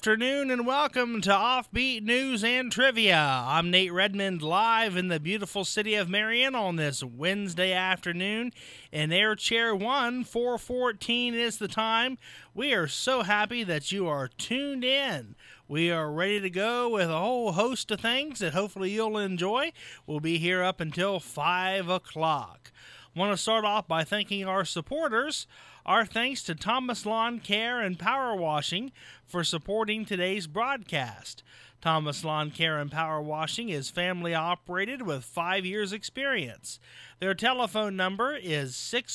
afternoon and welcome to Offbeat News and Trivia. I'm Nate Redmond, live in the beautiful city of Marion on this Wednesday afternoon. In Air Chair 1, 4:14 is the time. We are so happy that you are tuned in. We are ready to go with a whole host of things that hopefully you'll enjoy. We'll be here up until 5 o'clock. Want to start off by thanking our supporters. Our thanks to Thomas Lawn Care and Power Washing for supporting today's broadcast. Thomas Lawn Care and Power Washing is family operated with 5 years experience. Their telephone number is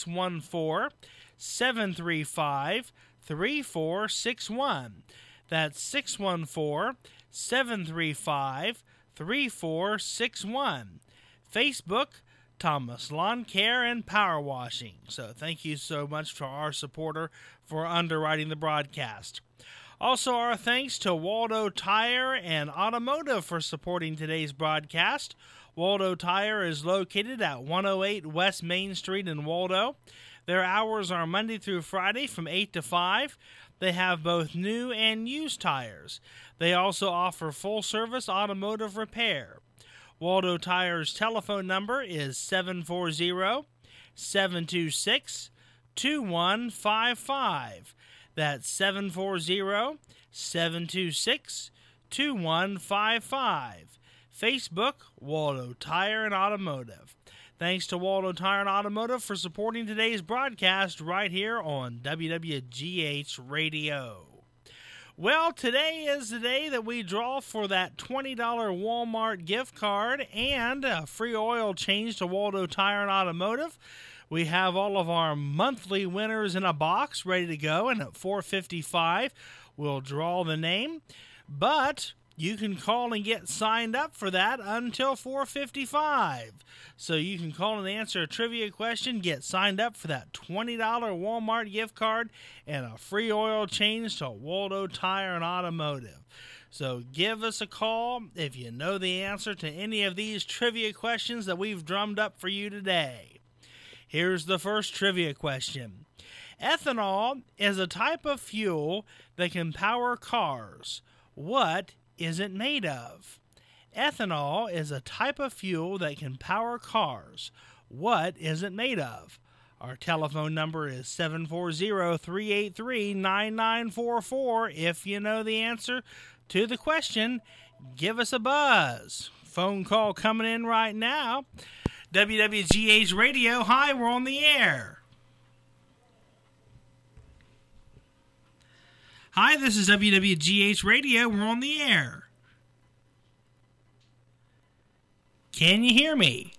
614-735-3461. That's 614-735-3461. Facebook, Thomas Lawn Care and Power Washing. So thank you so much to our supporter for underwriting the broadcast. Also, our thanks to Waldo Tire and Automotive for supporting today's broadcast. Waldo Tire is located at 108 West Main Street in Waldo. Their hours are Monday through Friday from 8 to 5. They have both new and used tires. They also offer full-service automotive repair. Waldo Tire's telephone number is 740-726-2155. That's 740-726-2155. Facebook, Waldo Tire and Automotive. Thanks to Waldo Tire and Automotive for supporting today's broadcast right here on WWGH Radio. Well, today is the day that we draw for that $20 Walmart gift card and a free oil change to Waldo Tire and Automotive. We have all of our monthly winners in a box ready to go, and at 4:55 we'll draw the name. But you can call and get signed up for that until 4:55. So you can call and answer a trivia question, get signed up for that $20 Walmart gift card, and a free oil change to Waldo Tire and Automotive. So give us a call if you know the answer to any of these trivia questions that we've drummed up for you today. Here's the first trivia question. Ethanol is a type of fuel that can power cars. What is it made of? Ethanol is a type of fuel that can power cars. What is it made of? Our telephone number is 740-383-9944. If you know the answer to the question, give us a buzz. Phone call coming in right now. WWGH Radio. Hi, we're on the air. Hi, this is WWGH Radio. We're on the air. Can you hear me?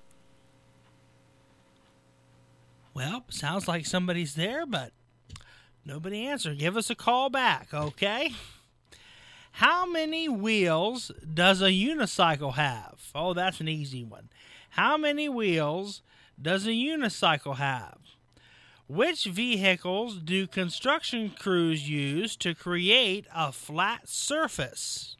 Well, sounds like somebody's there, but nobody answered. Give us a call back, okay? How many wheels does a unicycle have? Oh, that's an easy one. How many wheels does a unicycle have? Which vehicles do construction crews use to create a flat surface?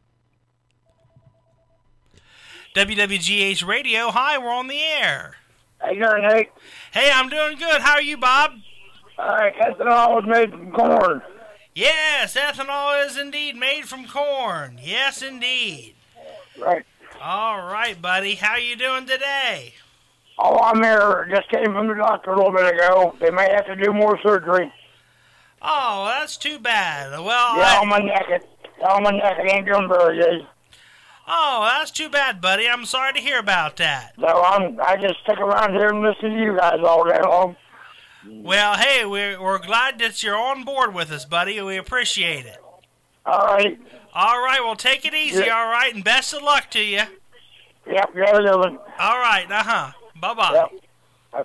WWGH Radio. Hi, we're on the air. How you doing, Nate? Hey, I'm doing good. How are you, Bob? All right, ethanol is made from corn. Yes, ethanol is indeed made from corn. Yes, indeed. Right. All right, buddy. How you doing today? Oh, I'm here. Just came from the doctor a little bit ago. They may have to do more surgery. Oh, that's too bad. Well, yeah, on my neck. It ain't doing very good. Oh, that's too bad, buddy. I'm sorry to hear about that. So I just stick around here and listen to you guys all day long. Well, hey, we're glad that you're on board with us, buddy. We appreciate it. All right. All right, well, take it easy, Yeah. all right, and best of luck to you. Yep, you have a good one. All right, Bye-bye. Yep.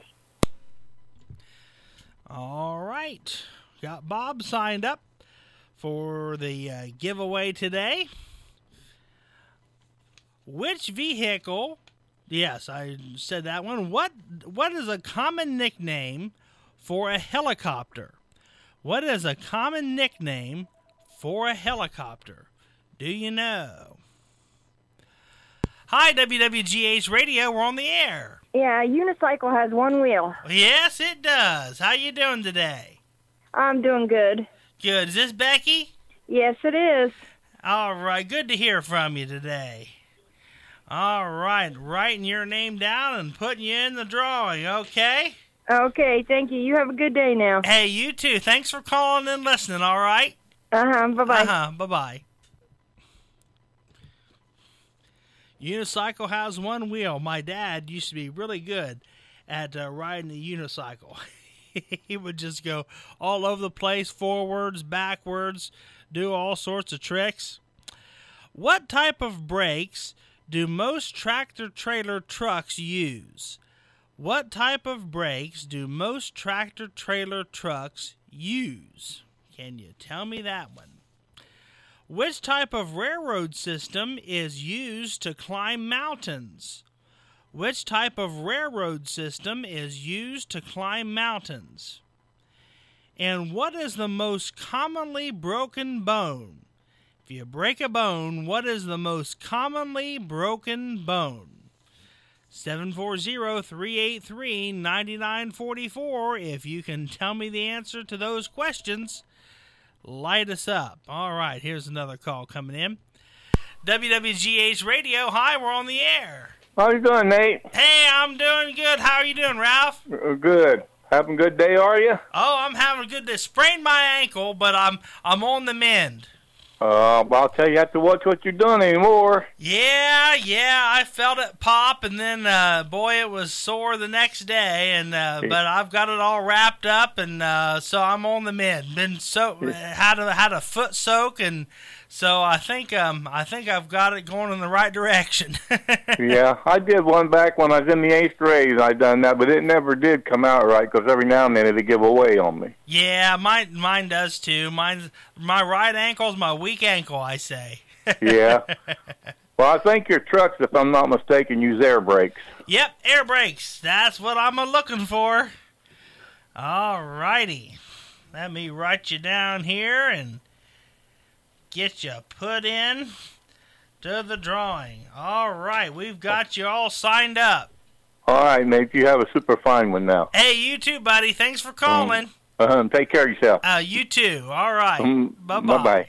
All right. Got Bob signed up for the giveaway today. Which vehicle, yes, I said that one. What is a common nickname for a helicopter? What is a common nickname for a helicopter? Do you know? Hi, WWGH Radio. We're on the air. Yeah, a unicycle has one wheel. Yes, it does. How you doing today? I'm doing good. Good. Is this Becky? Yes, it is. All right, good to hear from you today. All right, writing your name down and putting you in the drawing, okay? Okay, thank you. You have a good day now. Hey, you too. Thanks for calling and listening, all right? Bye-bye. Bye-bye. Unicycle has one wheel. My dad used to be really good at riding a unicycle. He would just go all over the place, forwards, backwards, do all sorts of tricks. What type of brakes do most tractor-trailer trucks use? What type of brakes do most tractor-trailer trucks use? Can you tell me that one? Which type of railroad system is used to climb mountains? Which type of railroad system is used to climb mountains? And what is the most commonly broken bone? If you break a bone, what is the most commonly broken bone? 740-383-9944. If you can tell me the answer to those questions, light us up. All right, here's another call coming in. WWGH Radio, hi, we're on the air. How you doing, Nate? Hey, I'm doing good. How are you doing, Ralph? Good. Having a good day, are you? Oh, I'm having a good day. Sprained my ankle, but I'm on the mend. I'll tell you, have to watch what you're doing anymore. Yeah, I felt it pop, and then, boy, it was sore the next day, and but I've got it all wrapped up, and so I'm on the mend. Had a foot soak, and so I think I've got it going in the right direction. Yeah, I did one back when I was in the 8th grade. I done that, but it never did come out right because every now and then it'd give away on me. Yeah, mine does too. My right ankle's my weak ankle, I say. Yeah. Well, I think your trucks, if I'm not mistaken, use air brakes. Yep, air brakes. That's what I'm looking for. All righty. Let me write you down here and get you put in to the drawing. All right, we've got you all signed up. All right, Nate, you have a super fine one now. Hey, you too, buddy. Thanks for calling. Take care of yourself. You too. All right. Bye-bye. Bye-bye.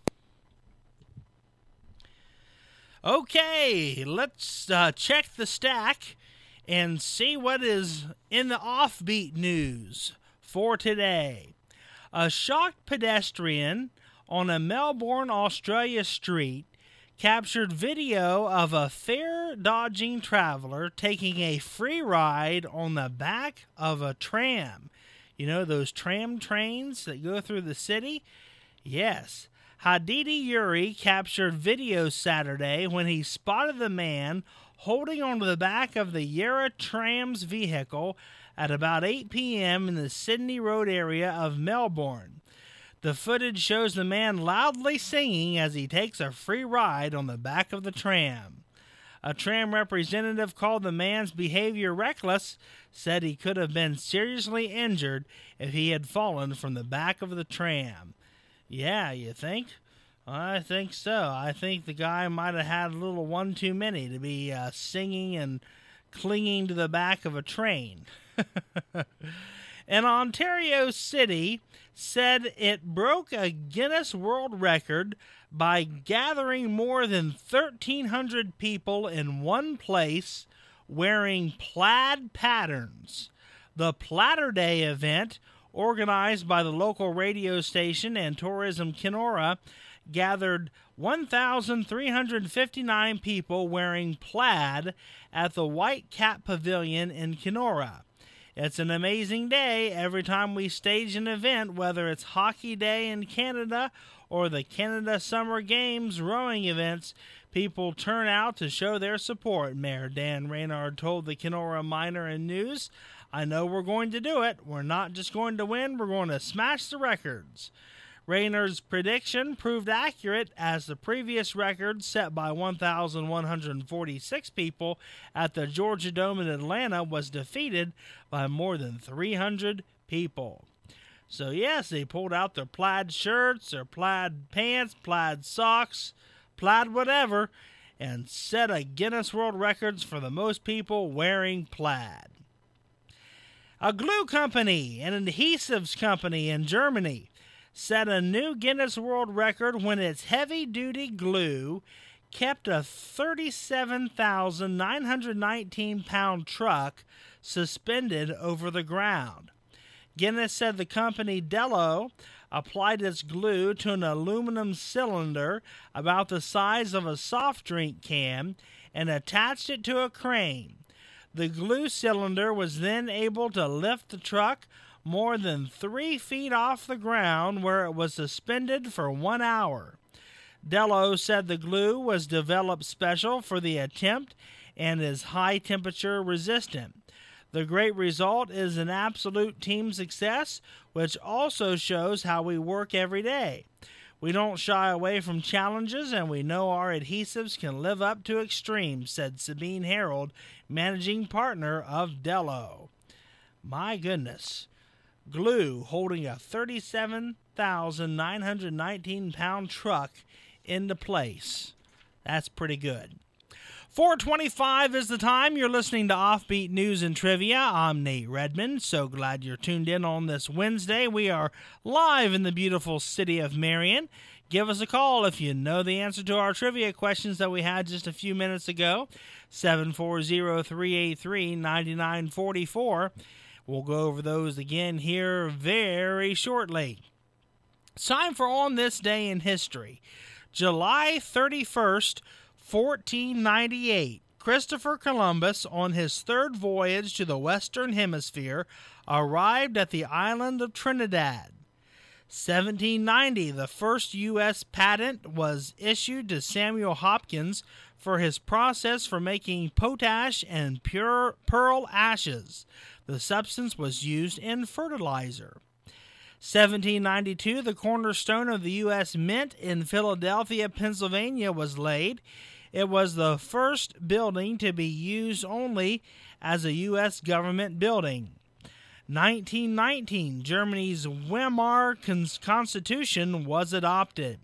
Okay, let's check the stack and see what is in the offbeat news for today. A shocked pedestrian on a Melbourne, Australia street captured video of a fare-dodging traveler taking a free ride on the back of a tram. You know those tram trains that go through the city? Yes. Hadidi Yuri captured video Saturday when he spotted the man holding onto the back of the Yarra Trams vehicle at about 8 p.m. in the Sydney Road area of Melbourne. The footage shows the man loudly singing as he takes a free ride on the back of the tram. A tram representative called the man's behavior reckless, said he could have been seriously injured if he had fallen from the back of the tram. Yeah, you think? I think so. I think the guy might have had a little one too many to be singing and clinging to the back of a train. An Ontario city said it broke a Guinness World Record by gathering more than 1,300 people in one place wearing plaid patterns. The Platter Day event, organized by the local radio station and Tourism Kenora, gathered 1,359 people wearing plaid at the White Cat Pavilion in Kenora. It's an amazing day every time we stage an event, whether it's Hockey Day in Canada or the Canada Summer Games rowing events. People turn out to show their support, Mayor Dan Reynard told the Kenora Miner and News. I know we're going to do it. We're not just going to win, we're going to smash the records. Reynard's prediction proved accurate as the previous record set by 1,146 people at the Georgia Dome in Atlanta was defeated by more than 300 people. So yes, they pulled out their plaid shirts, their plaid pants, plaid socks, plaid whatever, and set a Guinness World Records for the most people wearing plaid. A glue company and an adhesives company in Germany set a new Guinness World Record when its heavy-duty glue kept a 37,919-pound truck suspended over the ground. Guinness said the company Dello applied its glue to an aluminum cylinder about the size of a soft drink can and attached it to a crane. The glue cylinder was then able to lift the truck more than 3 feet off the ground, where it was suspended for 1 hour. Dello said the glue was developed special for the attempt and is high temperature resistant. The great result is an absolute team success, which also shows how we work every day. We don't shy away from challenges, and we know our adhesives can live up to extremes, said Sabine Harold, managing partner of Dello. My goodness. Glue holding a 37,919-pound truck into place. That's pretty good. 4:25 is the time. You're listening to Offbeat News and Trivia. I'm Nate Redmond. So glad you're tuned in on this Wednesday. We are live in the beautiful city of Marion. Give us a call if you know the answer to our trivia questions that we had just a few minutes ago. 740-383-9944. We'll go over those again here very shortly. It's time for On This Day in History. July 31st, 1498, Christopher Columbus, on his third voyage to the Western Hemisphere, arrived at the island of Trinidad. 1790, the first U.S. patent was issued to Samuel Hopkins for his process for making potash and pure pearl ashes. The substance was used in fertilizer. 1792, the cornerstone of the U.S. Mint in Philadelphia, Pennsylvania was laid. It was the first building to be used only as a U.S. government building. 1919, Germany's Weimar Constitution was adopted.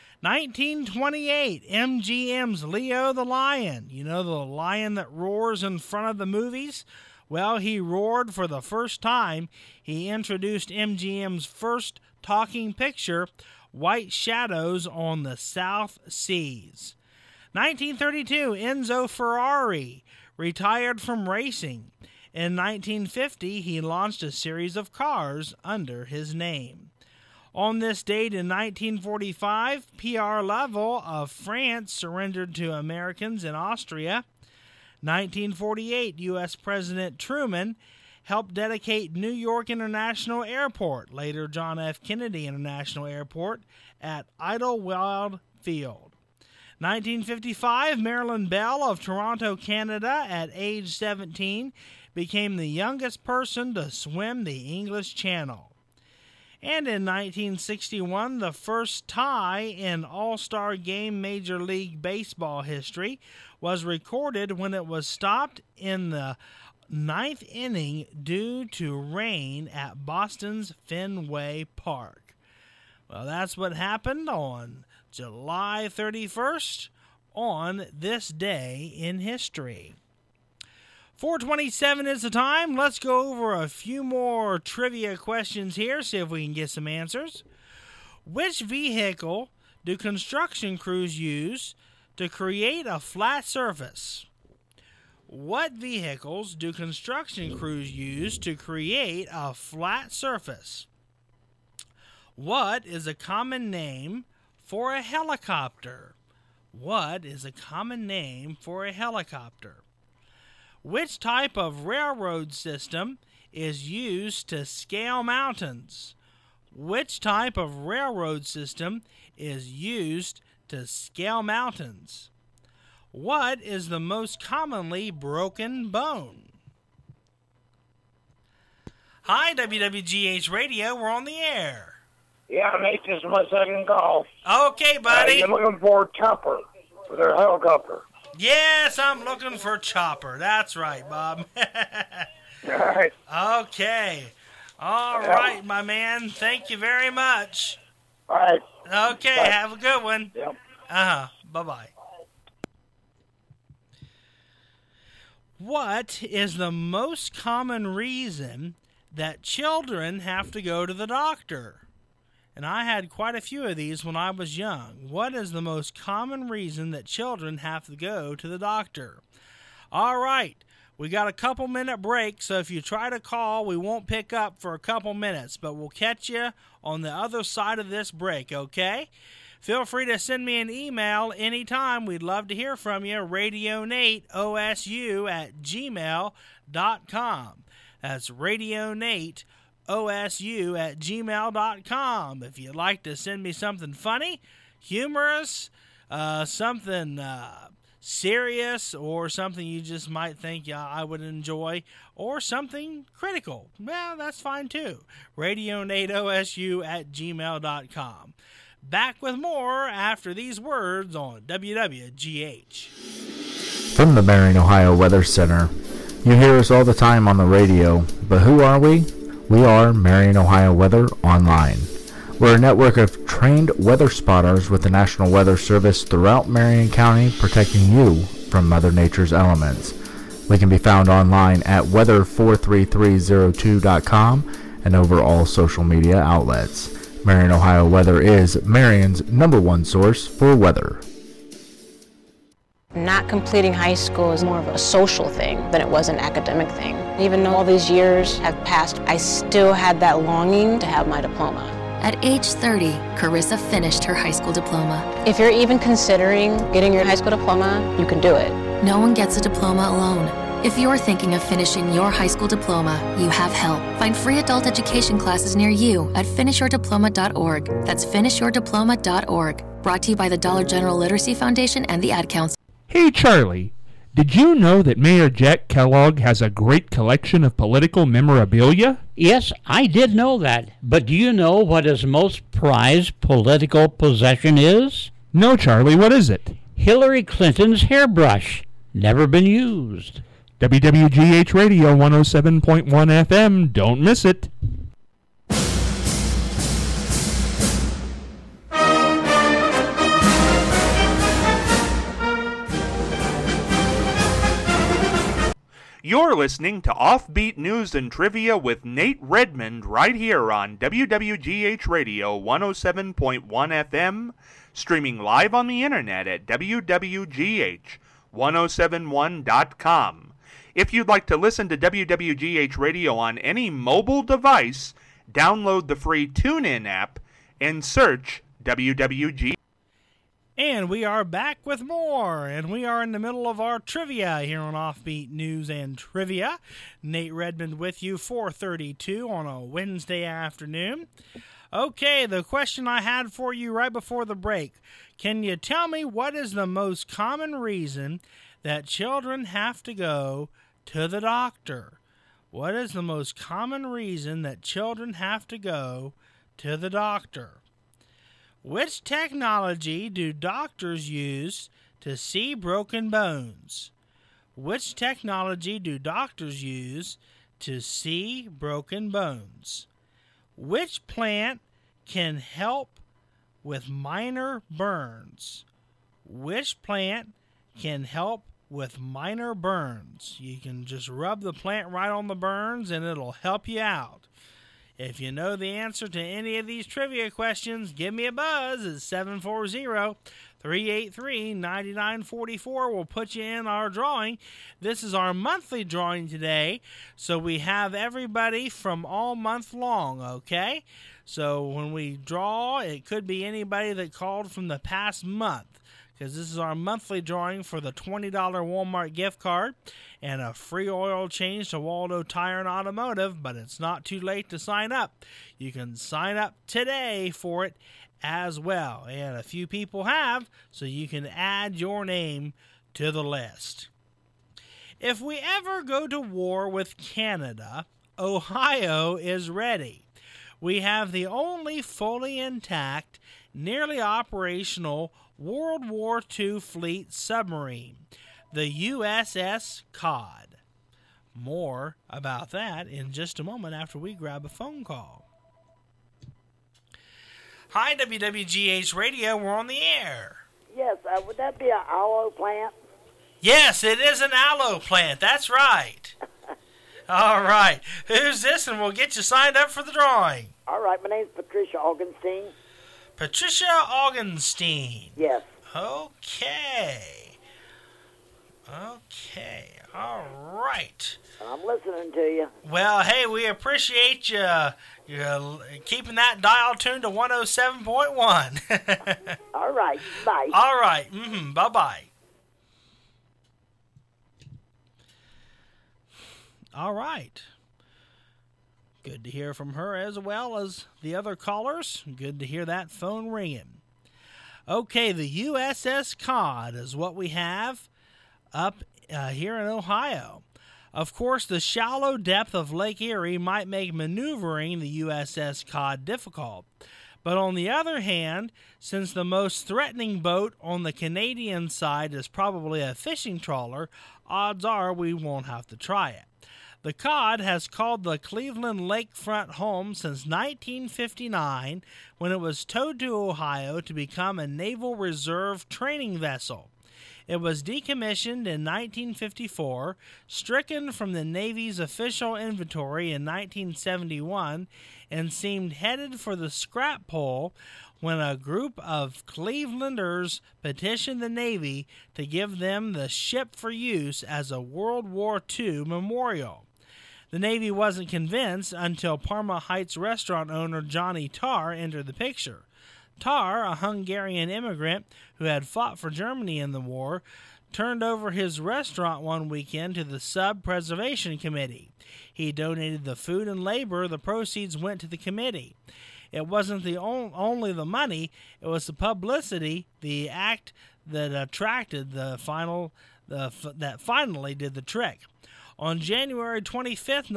1928, MGM's Leo the Lion. You know, the lion that roars in front of the movies? Well, he roared for the first time. He introduced MGM's first talking picture, White Shadows on the South Seas. 1932, Enzo Ferrari retired from racing. In 1950, he launched a series of cars under his name. On this date in 1945, Pierre Laval of France surrendered to Americans in Austria. 1948, U.S. President Truman helped dedicate New York International Airport, later John F. Kennedy International Airport, at Idlewild Field. 1955, Marilyn Bell of Toronto, Canada, at age 17, became the youngest person to swim the English Channel. And in 1961, the first tie in All-Star Game Major League Baseball history was recorded when it was stopped in the 9th inning due to rain at Boston's Fenway Park. Well, that's what happened on July 31st on this day in history. 4:27 is the time. Let's go over a few more trivia questions here, see if we can get some answers. Which vehicle do construction crews use to create a flat surface? What vehicles do construction crews use to create a flat surface? What is a common name for a helicopter? What is a common name for a helicopter? Which type of railroad system is used to scale mountains? Which type of railroad system is used to scale mountains? What is the most commonly broken bone? Hi, WWGH Radio. We're on the air. Yeah, mate, this is my second call. Okay, buddy. You're looking for Chopper for their helicopter. Yes, I'm looking for Chopper. That's right, Bob. All right. Okay. All right, my man. Thank you very much. All right. Okay, bye. Have a good one. Yep. Bye-bye. What is the most common reason that children have to go to the doctor? and I had quite a few of these when I was young. What is the most common reason that children have to go to the doctor? All right, we got a couple-minute break, so if you try to call, we won't pick up for a couple minutes, but we'll catch you on the other side of this break, okay? Feel free to send me an email anytime. We'd love to hear from you. RadioNateOSU@gmail.com. That's RadioNateOSU@gmail.com. If you'd like to send me something funny, humorous, something serious, or something you just might think I would enjoy, or something critical, well, that's fine too. RadioNateOSU@gmail.com. Back with more after these words on WWGH. From the Marion, Ohio Weather Center. You hear us all the time on the radio, but who are we? We are Marion, Ohio Weather Online. We're a network of trained weather spotters with the National Weather Service throughout Marion County, protecting you from Mother Nature's elements. We can be found online at weather43302.com and over all social media outlets. Marion, Ohio Weather is Marion's #1 source for weather. Not completing high school is more of a social thing than it was an academic thing. Even though all these years have passed, I still had that longing to have my diploma. At age 30, Carissa finished her high school diploma. If you're even considering getting your high school diploma, you can do it. No one gets a diploma alone. If you're thinking of finishing your high school diploma, you have help. Find free adult education classes near you at finishyourdiploma.org. That's finishyourdiploma.org. Brought to you by the Dollar General Literacy Foundation and the Ad Council. Hey, Charlie, did you know that Mayor Jack Kellogg has a great collection of political memorabilia? Yes, I did know that. But do you know what his most prized political possession is? No, Charlie, what is it? Hillary Clinton's hairbrush. Never been used. WWGH Radio 107.1 FM. Don't miss it. You're listening to Offbeat News and Trivia with Nate Redmond right here on WWGH Radio 107.1 FM, streaming live on the internet at WWGH1071.com. If you'd like to listen to WWGH Radio on any mobile device, download the free TuneIn app and search WWGH. And we are back with more, and we are in the middle of our trivia here on Offbeat News and Trivia. Nate Redmond with you, 4:32 on a Wednesday afternoon. Okay, the question I had for you right before the break. Can you tell me what is the most common reason that children have to go to the doctor? What is the most common reason that children have to go to the doctor? Which technology do doctors use to see broken bones? Which technology do doctors use to see broken bones? Which plant can help with minor burns? Which plant can help with minor burns? You can just rub the plant right on the burns and it'll help you out. If you know the answer to any of these trivia questions, give me a buzz at 740-383-9944. We'll put you in our drawing. This is our monthly drawing today, so we have everybody from all month long, okay? So when we draw, it could be anybody that called from the past month, because this is our monthly drawing for the $20 Walmart gift card and a free oil change to Waldo Tire and Automotive, but it's not too late to sign up. You can sign up today for it as well, and a few people have, so you can add your name to the list. If we ever go to war with Canada, Ohio is ready. We have the only fully intact, nearly operational World War II fleet submarine, the USS Cod. More about that in just a moment after we grab a phone call. Hi, WWGH Radio, we're on the air. Yes, would that be an aloe plant? Yes, it is an aloe plant, that's right. All right. Who's this? And we'll get you signed up for the drawing. All right, my name's Patricia Augenstein. Patricia Augenstein. Yes. Okay. All right. I'm listening to you. Well, hey, we appreciate you keeping that dial tuned to 107.1. All right. Bye. All right. Bye-bye. All right. Good to hear from her as well as the other callers. Good to hear that phone ringing. Okay, the USS Cod is what we have up here in Ohio. Of course, the shallow depth of Lake Erie might make maneuvering the USS Cod difficult. But on the other hand, since the most threatening boat on the Canadian side is probably a fishing trawler, odds are we won't have to try it. The Cod has called the Cleveland lakefront home since 1959, when it was towed to Ohio to become a Naval Reserve training vessel. It was decommissioned in 1954, stricken from the Navy's official inventory in 1971, and seemed headed for the scrap pile when a group of Clevelanders petitioned the Navy to give them the ship for use as a World War II memorial. The Navy wasn't convinced until Parma Heights restaurant owner Johnny Tarr entered the picture. Tarr, a Hungarian immigrant who had fought for Germany in the war, turned over his restaurant one weekend to the Sub Preservation Committee. He donated the food and labor. The proceeds went to the committee. It wasn't only the money, it was the publicity, the act that attracted that finally did the trick. On January 25,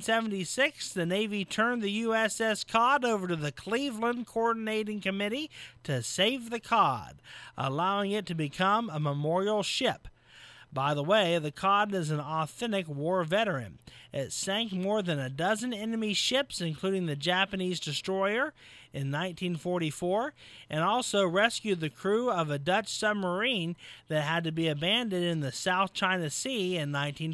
1976, the Navy turned the USS Cod over to the Cleveland Coordinating Committee to save the Cod, allowing it to become a memorial ship. By the way, the Cod is an authentic war veteran. It sank more than a dozen enemy ships, including the Japanese destroyer, in 1944, and also rescued the crew of a Dutch submarine that had to be abandoned in the South China Sea in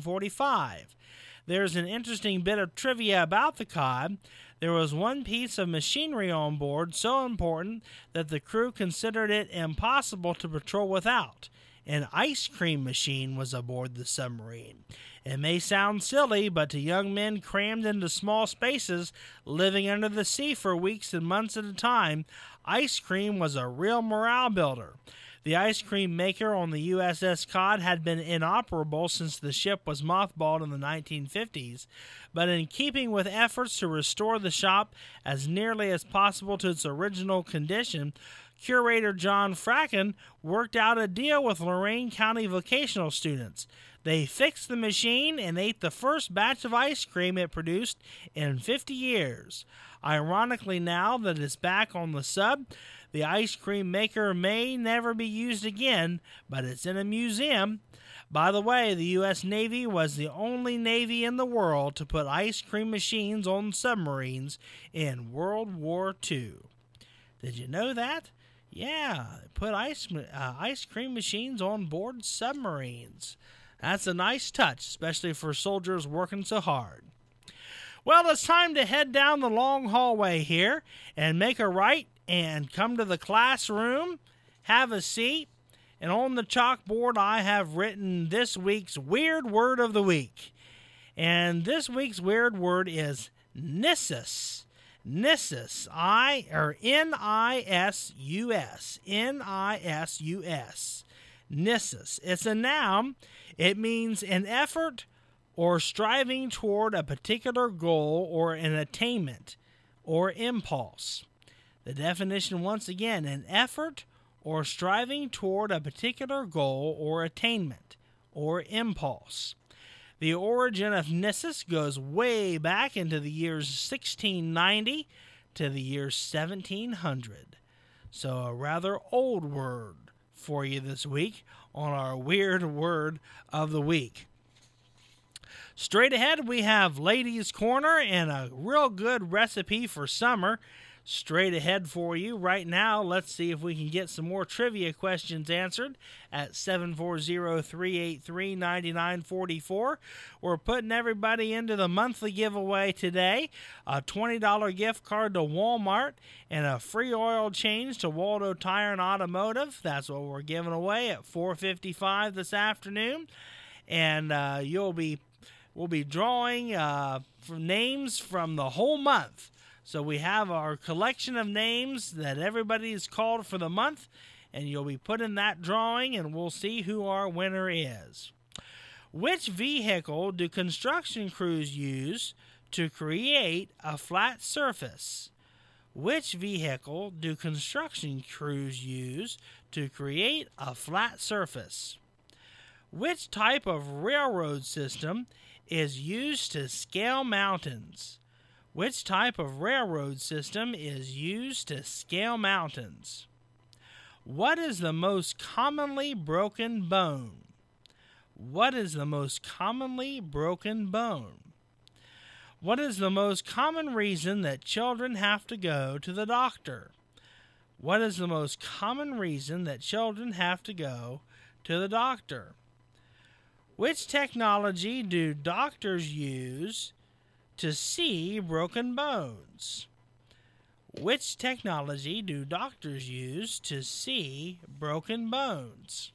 1945. There's an interesting bit of trivia about the Cod. There was one piece of machinery on board so important that the crew considered it impossible to patrol without. An ice cream machine was aboard the submarine. It may sound silly, but to young men crammed into small spaces, living under the sea for weeks and months at a time, ice cream was a real morale builder. The ice cream maker on the USS Cod had been inoperable since the ship was mothballed in the 1950s, but in keeping with efforts to restore the shop as nearly as possible to its original condition, curator John Fracken worked out a deal with Lorain County vocational students. They fixed the machine and ate the first batch of ice cream it produced in 50 years. Ironically, now that it's back on the sub, the ice cream maker may never be used again, but it's in a museum. By the way, the U.S. Navy was the only Navy in the world to put ice cream machines on submarines in World War II. Did you know that? Yeah, put ice cream machines on board submarines. That's a nice touch, especially for soldiers working so hard. Well, it's time to head down the long hallway here and make a right and come to the classroom, have a seat, and on the chalkboard I have written this week's Weird Word of the Week. And this week's weird word is Nissus. Nissus, N-I-S-U-S, N-I-S-U-S, Nissus. It's a noun. It means an effort or striving toward a particular goal or an attainment or impulse. The definition once again, an effort or striving toward a particular goal or attainment or impulse. The origin of Nissus goes way back into the years 1690 to the year 1700. So a rather old word for you this week on our Weird Word of the Week. Straight ahead, we have Ladies' Corner and a real good recipe for summer. straight ahead for you. Right now, let's see if we can get some more trivia questions answered at 740-383-9944. We're putting everybody into the monthly giveaway today. A $20 gift card to Walmart and a free oil change to Waldo Tire and Automotive. That's what we're giving away at 4:55 this afternoon. And we'll be drawing from names from the whole month. So we have our collection of names that everybody's called for the month, and you'll be put in that drawing, and we'll see who our winner is. Which vehicle do construction crews use to create a flat surface? Which vehicle do construction crews use to create a flat surface? Which type of railroad system is used to scale mountains? Which type of railroad system is used to scale mountains? What is the most commonly broken bone? What is the most commonly broken bone? What is the most common reason that children have to go to the doctor? What is the most common reason that children have to go to the doctor? Which technology do doctors use to see broken bones? Which technology do doctors use to see broken bones?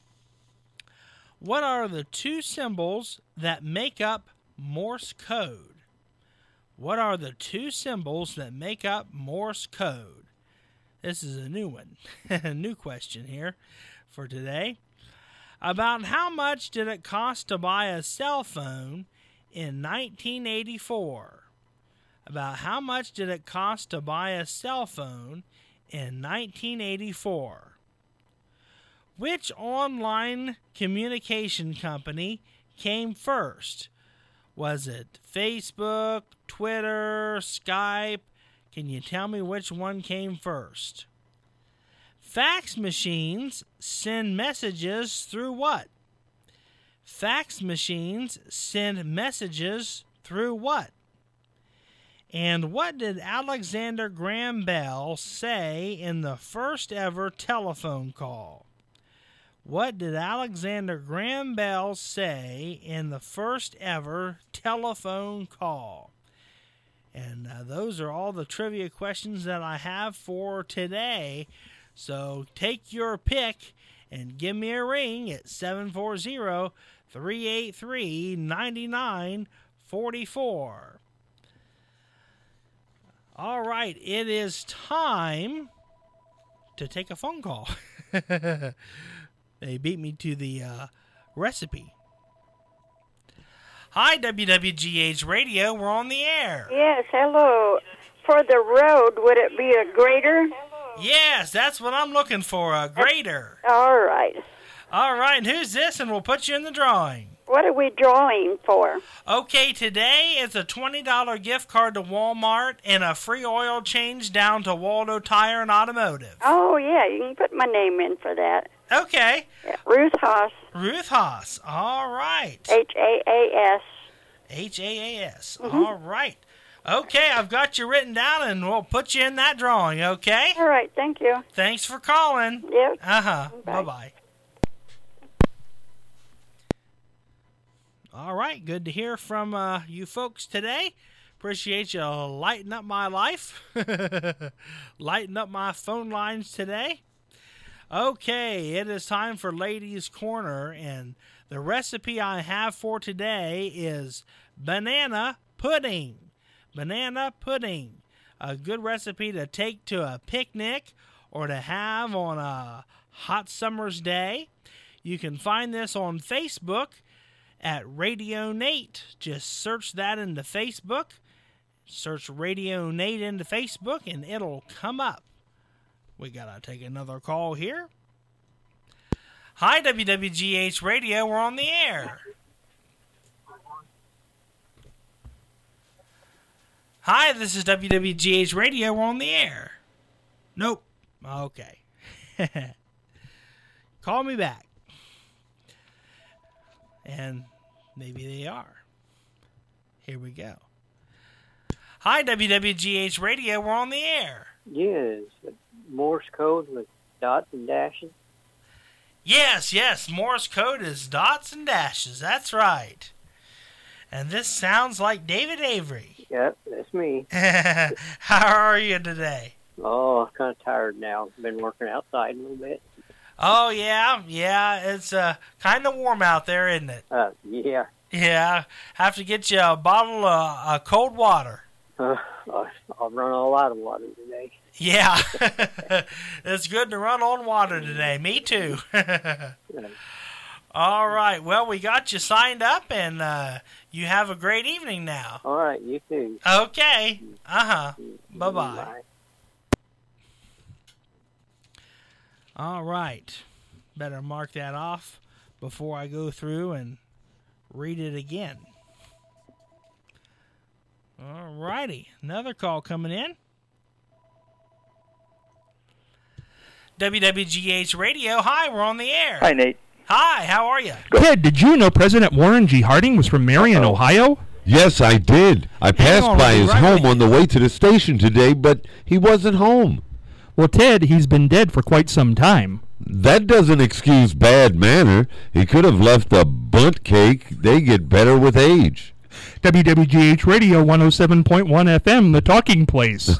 What are the two symbols that make up Morse code? What are the two symbols that make up Morse code? This is a new one, a new question here for today. About how much did it cost to buy a cell phone in 1984? About how much did it cost to buy a cell phone in 1984? Which online communication company came first? Was it Facebook, Twitter, Skype? Can you tell me which one came first? Fax machines send messages through what? Fax machines send messages through what? And what did Alexander Graham Bell say in the first ever telephone call? What did Alexander Graham Bell say in the first ever telephone call? And those are all the trivia questions that I have for today. So take your pick and give me a ring at 740-383-9944. All right, it is time to take a phone call. They beat me to the recipe. Hi, WWGH Radio. We're on the air. Yes, hello. For the road, would it be a grader? Yes, that's what I'm looking for, a grader. All right. All right, and who's this? And we'll put you in the drawing. What are we drawing for? Okay, today is a $20 gift card to Walmart and a free oil change down to Waldo Tire and Automotive. Oh, yeah, you can put my name in for that. Okay. Yeah, Ruth Haas. Ruth Haas. All right. H-A-A-S. H-A-A-S. Mm-hmm. All right. Okay, I've got you written down, and we'll put you in that drawing, okay? All right, thank you. Thanks for calling. Yep. Uh-huh. Bye. Bye-bye. All right, good to hear from you folks today. Appreciate you lighting up my life, lighting up my phone lines today. Okay, it is time for Ladies' Corner, and the recipe I have for today is banana pudding. Banana pudding, a good recipe to take to a picnic or to have on a hot summer's day. You can find this on Facebook at Radio Nate. Just search that into Facebook. Search Radio Nate into Facebook and it'll come up. We gotta take another call here. Hi, WWGH Radio. We're on the air. Hi, this is WWGH Radio. We're on the air. Nope. Okay. Call me back. And maybe they are. Here we go. Hi, WWGH Radio. We're on the air. Yes. Morse code with dots and dashes. Yes. Morse code is dots and dashes. That's right. And this sounds like David Avery. Yep, that's me. How are you today? Oh, I'm kind of tired now. Been working outside a little bit. Oh, yeah. It's kind of warm out there, isn't it? Yeah. Yeah. Have to get you a bottle of cold water. I'll run a lot of water today. Yeah. It's good to run on water today. Me too. All right. Well, we got you signed up, and you have a great evening now. All right. You too. Okay. Bye-bye. Bye. All right. Better mark that off before I go through and read it again. All righty. Another call coming in. WWGH Radio. Hi, we're on the air. Hi, Nate. Hi, how are you? Ted, did you know President Warren G. Harding was from Marion, Ohio? Yes, I did. I passed by his home on the way to the station today, but he wasn't home. Well, Ted, he's been dead for quite some time. That doesn't excuse bad manner. He could have left a bunt cake. They get better with age. WWGH Radio 107.1 FM, the talking place.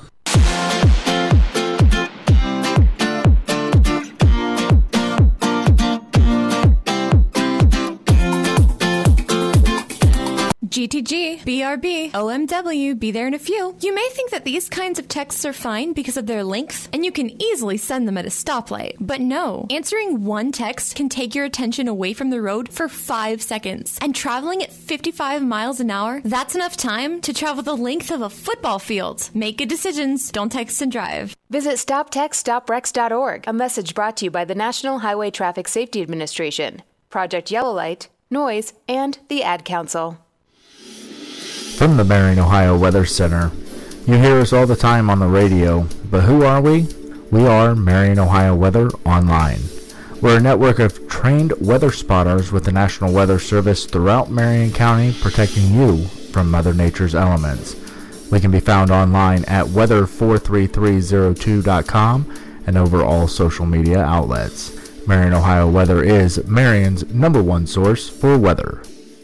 GTG, BRB, OMW, be there in a few. You may think that these kinds of texts are fine because of their length, and you can easily send them at a stoplight. But no, answering one text can take your attention away from the road for 5 seconds. And traveling at 55 miles an hour, that's enough time to travel the length of a football field. Make good decisions. Don't text and drive. Visit StopTextStopWrecks.org. A message brought to you by the National Highway Traffic Safety Administration, Project Yellow Light, Noise, and the Ad Council. From the Marion, Ohio Weather Center. You hear us all the time on the radio, but who are we? We are Marion, Ohio Weather Online. We're a network of trained weather spotters with the National Weather Service throughout Marion County, protecting you from Mother Nature's elements. We can be found online at weather43302.com and over all social media outlets. Marion, Ohio Weather is Marion's #1 source for weather.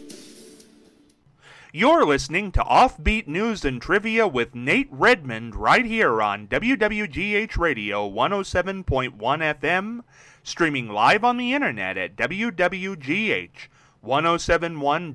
You're listening to Offbeat News and Trivia with Nate Redmond right here on WWGH Radio 107.1 FM, streaming live on the internet at WWGH1071.com.